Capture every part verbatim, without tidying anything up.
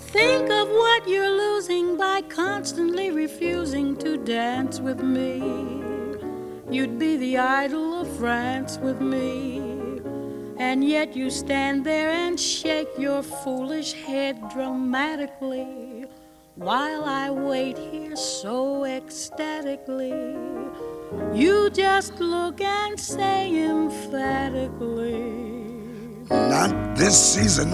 Think of what you're losing by constantly refusing to dance with me. You'd be the idol of France with me, and yet you stand there and shake your foolish head dramatically while I wait here so ecstatically. You just look and say emphatically, not this season.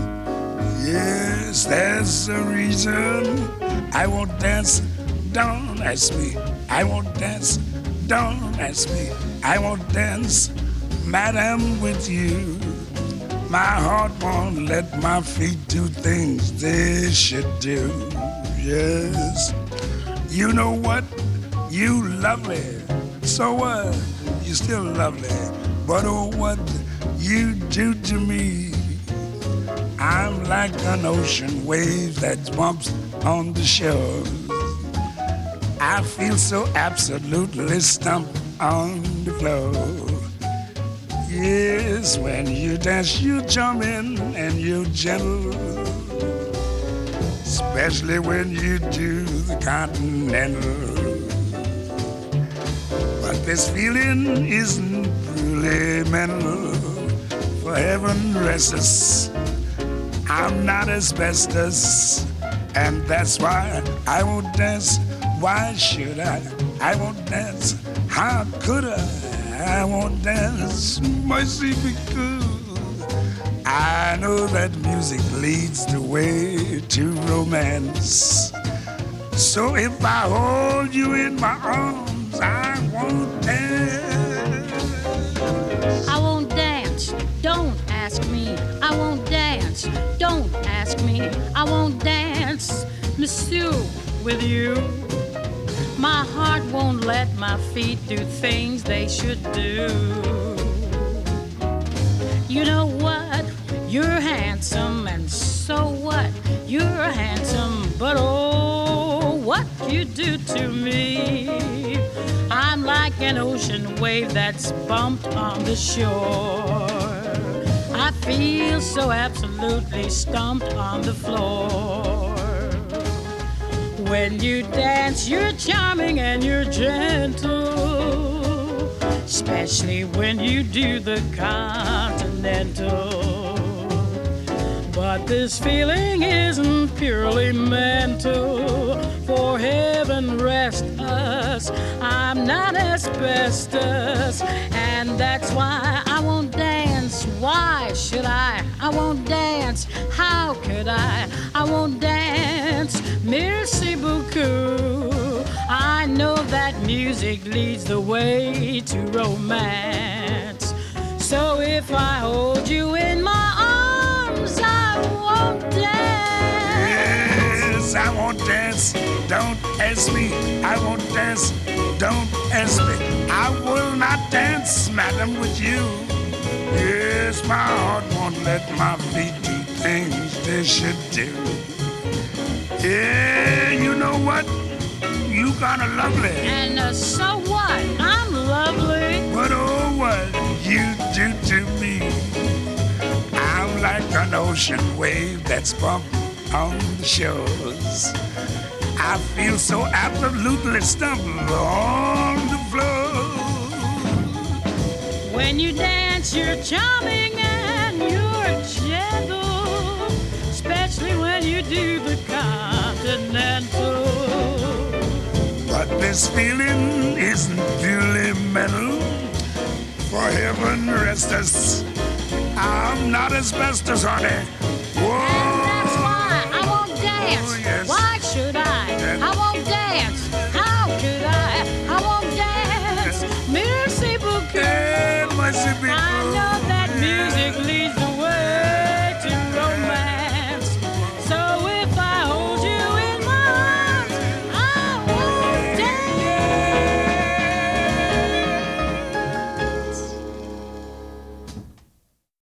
Yes, there's a reason I won't dance. Don't ask me. I won't dance. Don't ask me. I won't dance, madam, with you. My heart won't let my feet do things they should do. Yes, you know what? You lovely. So what? You still lovely. But oh, what you do to me. I'm like an ocean wave that bumps on the shore. I feel so absolutely stumped on the floor. Yes, when you dance, you're charming and you're gentle, especially when you do the continental. But this feeling isn't really mental. For heaven rest us, I'm not asbestos, and that's why I won't dance. Why should I? I won't dance. How could I? I won't dance. Mercy, because I know that music leads the way to romance. So if I hold you in my arms, I won't dance. I won't dance. Don't ask me. I won't dance. Don't ask me. I won't dance, Monsieur, with you. My heart won't let my feet do things they should do. You know what? You're handsome, and so what? You're handsome, but oh, what you do to me. I'm like an ocean wave that's bumped on the shore. I feel so absolutely stumped on the floor. When you dance, you're charming and you're gentle, especially when you do the continental. But this feeling isn't purely mental. For heaven rest us, I'm not asbestos, and that's why I won't dance. Why should I? I won't dance. How could I? I won't dance. Merci beaucoup. I know that music leads the way to romance. So if I hold you in my arms, I won't dance. Yes, I won't dance. Don't ask me. I won't dance. Don't ask me. I will not dance, madam, with you. Yes, my heart won't let my feet do things they should do. Yeah, you know what? You kinda lovely. And uh, so what? I'm lovely. But oh, what you do to me. I'm like an ocean wave that's bumped on the shores. I feel so absolutely stumped on the floor. When you dance, you're charming and you're gentle, especially when you do the continental. But this feeling isn't purely mental. For heaven rest us, I'm not asbestos, honey. Whoa. And that's why I won't dance. Oh, yes. Why should I? I won't dance.